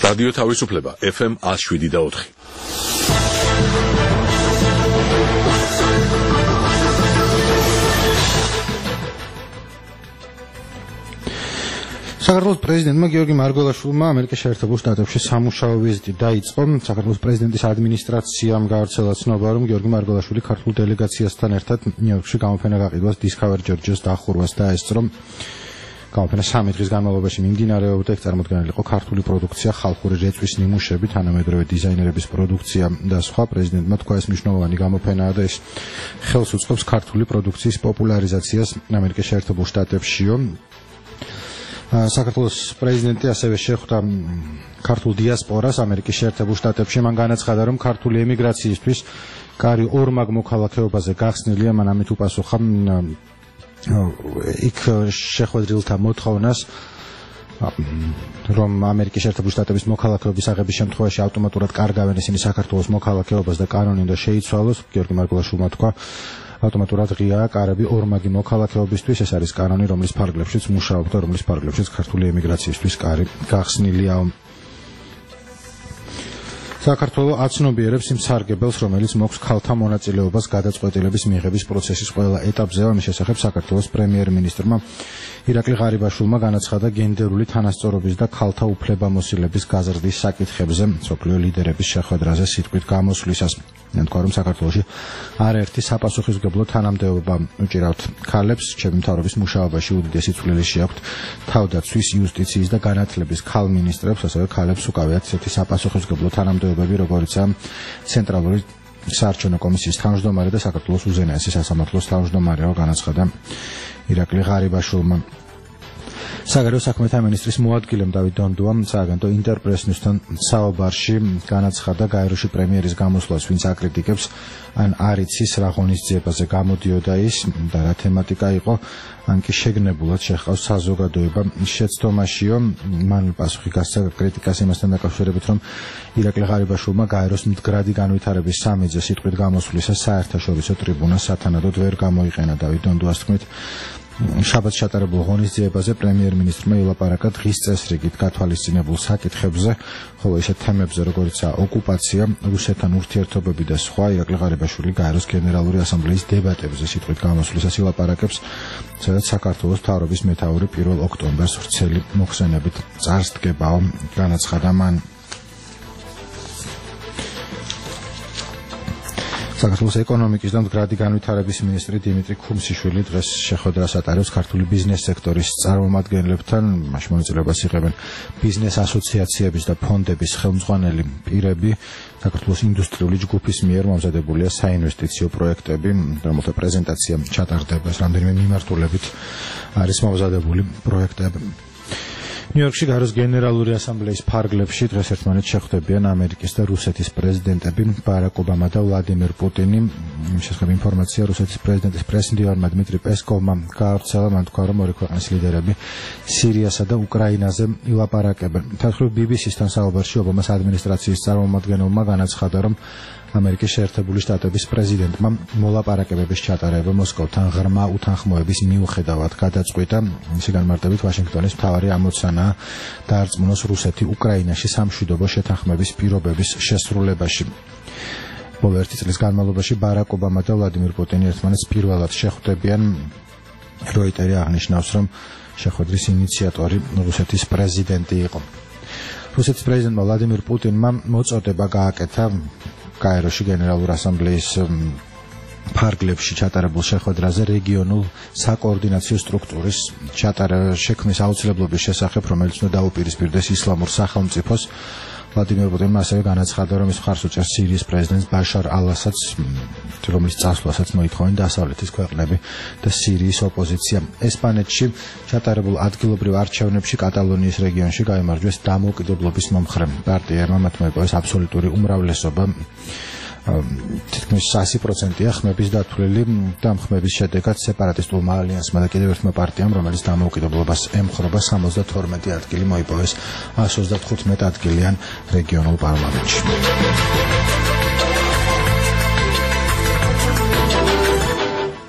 რადიო თავისუფლება FM 107.4. საქართველოს პრეზიდენტმა გიორგი მარგველაშვილმა ამერიკის შეერთებულ შტატებში სამუშაო ვიზიტი დაიწყო. საქართველოს პრეზიდენტის ადმინისტრაციამ გავრცელა ცნობა, რომ გიორგი მარგველაშვილი ქართულ დელეგაციასთან ერთად ნიუ-იორკში გამოფენა გაყიდვას Discover Georgia-ს დახურვას დაესწრო. გამოფენა 3 დღის განმავლობაში მიმდინარეობდა, იქ წარმოდგენილი იყო ქართული პროდუქცია, ხალხური რეწვის ნიმუშები, თანამედროვე დიზაინერების პროდუქცია და სხვა. პრეზიდენტმა თქვა, ეს მნიშვნელოვანი გამოფენაა და ეს ხელს უწყობს ქართული პროდუქციის პოპულარიზაციას ამერიკის შეერთებულ შტატებშიო. საქართველოს პრეზიდენტი ასევე შეხვდა ქართულ დიასპორას ამერიკის შეერთებულ შტატებში. მან განაცხადა, რომ ქართული ემიგრაციისთვის კარი ორმაგ მოქალაქეობაზე გახსნილია. მან ამით უპასუხა იქ შეხვედრილთა მოთხოვნას, რომ ამერიკის შეერთებულ შტატების მოქალაქეობის აღების შემთხვევაში ავტომატურად კარგავენ ისინი საქართველოს მოქალაქეობას და კანონი უნდა შეიცვალოს. გიორგი მარგველაშვილმა თქვა, ავტომატურად ღიაა კარები ორმაგი მოქალაქეობისთვის. ეს არის კანონი, რომლის ფარგლებშიც მუშაობ და რომლის ფარგლებშიც ქართული ემიგრაციისთვის კარი გახსნილია. საქართველოს აცნობიერებს იმ სარგებელს, რომელიც მოაქვს ქალთა მონაწილეობას გადაწყვეტილების მიღების პროცესის ყველა ეტაპზე. ამის შესახებ საქართველოს პრემიერ-მინისტრმა ირაკლი ღარიბაშვილმა განაცხადა გენდერული თანასწორობის და ქალთა უფლებამოსილების გაზრდის საკითხებზე მსოფლიო ლიდერების შეხვედრაზე სიტყვით გამოსვლისას. თქვა, რომ საქართველოში არაერთი საპასუხისმგებლო თანამდებობა უჭირავთ ქალებს. ჩემი მთავრობის მუშაობაში უდიდესი წვლილი შეაქვთ თავდაცვის, იუსტიციის და განათლების ქალ მინისტრებს, ასევე ქალებს უკავიათ ისეთი საპასუხისმგებლო თანამდებობები, როგორიცაა ცენტრალური საარჩევნო კომისიის თავმჯდომარე და საქართველოს უზენაესი სასამართლოს თავმჯდომარეო, განაცხადა ირაკლი ღარიბაშვილმა. საგარეო საქმეთა მინისტრის მოადგილემ დავით დონდუამ სააგენტო ინტერპრესნიუსთან საუბარში განაცხადა, გაეროში პრემიერის გამოსვლას ვინც აკრიტიკებს, ან არ იცის რა ღონისძიებაზე გამოდიოდა ის და რა თემატიკა იყო, ან კი შეგნებულად შეჰყავს საზოგადოება შეცდომაშიო. მან პასუხი გასცა კრიტიკას იმასთან დაკავშირებით, რომ ირაკლი ღარიბაშვილმა გაეროს მდგრადი განვითარების სამედზე სიტყვით გამოსვლისას საერთაშორისო ტრიბუნა სათანადოდ ვერ გამოიყენა. დავით დონდუას თქმით, შაბათს ჩატარებულ ღონისძიებაზე პრემიერ-მინისტრმა ილაპარაკა დღის წესრიგით გათვალისწინებულ საკითხებზე, ხოლო ისეთ თემებზე, როგორიცაა ოკუპაცია, რუსეთთან ურთიერთობები და სხვა. ირაკლი ღარიბაშვილი გაეროს გენერალური ასამბლეის დებატებზე სიტყვით გამოსვლისას ილაპარაკებს, სადაც საქართველოს მთავრობის მეთაური 1 ოქტომბერს ვრცელი მოხსენებით წარსდგებაო, განაცხადა მან. საქართველოს ეკონომიკის და მდგრადი განვითარების მინისტრი დიმიტრი ქუმსიშვილი დღეს შეხვედრას ატარებს ქართული ბიზნეს სექტორის წარმომადგენლებთან. მაშინ მონაწილეობას იღებენ ბიზნეს ასოციაციების და ფონდების ხელმძღვანელი პირები. საქართველოს ინდუსტრიული ჯგუფის მიერ მომზადებულია საინვესტიციო პროექტები, რომელთა პრეზენტაცია ჩატარდება. რამდენიმე მიმართულებით არის მომზადებული პროექტები. ნიუ-იორკში გაეროს გენერალური ასამბლეის ფარგლებში დღეს ერთმანეთს შეხვდებიან ამერიკის და რუსეთის პრეზიდენტები ბარაკ ობამა და ვლადიმერ პუტინი. შესახებ ინფორმაცია რუსეთის პრეზიდენტის პრესმდივარმა დმიტრი პესკოვმა გაავრცელა. მან თქვა, რომ ორი ქვეყნის ლიდერები სირიასა და უკრაინაზე ილაპარაკებენ. თანხმობით BBC-სთან საუბარში ობამას ადმინისტრაციის წარმომადგენელმა განაცხადა, რომ ამერიკის შეერთებული შტატების პრეზიდენტმა მოლაპარაკებების ჩატარება მოსკოვთან ღრმა უთანხმოების მიუხედავად გადაწყვიტა. მისი განმარტებით ვაშინგტონის მთავარი ამოცანაა დაარწმუნოს რუსეთი უკრაინაში სამშვიდობო შეთანხმების პირობების შესრულებაში. ბოლო 1 წლის განმავლობაში ბარაკ ობამა და ვლადიმერ პუტინი ერთმანეთს პირველად შეხვდებიან. როიტერი აღნიშნავს, რომ შეხვედრის ინიციატორი რუსეთის პრეზიდენტი იყო. რუსეთის პრეზიდენტმა ვლადიმერ პუტინმა მოწოდება გააკეთა გაეროში გენერალური ასამბლეის ფარგლებში ჩატარებულ შეხვედრაზე რეგიონულ საკოორდინაციო სტრუქტურის შექმნის აუცილებლობის შესახებ, რომელიც უნდა დაუპირისპირდეს ისლამურ სახელმწიფოს. ვლადიმერ პუტინმა ასევე განაცხადა, რომ ის მხარს უჭერს სირიის პრეზიდენტს ბაშარ ალ-ასადს, რომლის წასვლასაც მოითხოვენ დასავლეთის ქვეყნები და სირიის ოპოზიცია. ესპანეთში ჩატარებულ ადგილობრივ არჩევნებში კატალონიის რეგიონში გაიმარჯვეს დამოუკიდებლობის მომხრე პარტიებმა, მათ მოიპოვეს აბსოლუტური უმრავლესობა. თითქმის 100%-ია ხმების დათვლილი და ხმების შედეგად სეპარატისტულმა ალიანსმა და კიდევ ერთმა პარტიამ, რომელიც დამოუკიდებლობას ემხრობა, 72 ადგილი მოიპოვეს 135 ადგილიან რეგიონულ პარლამენტში.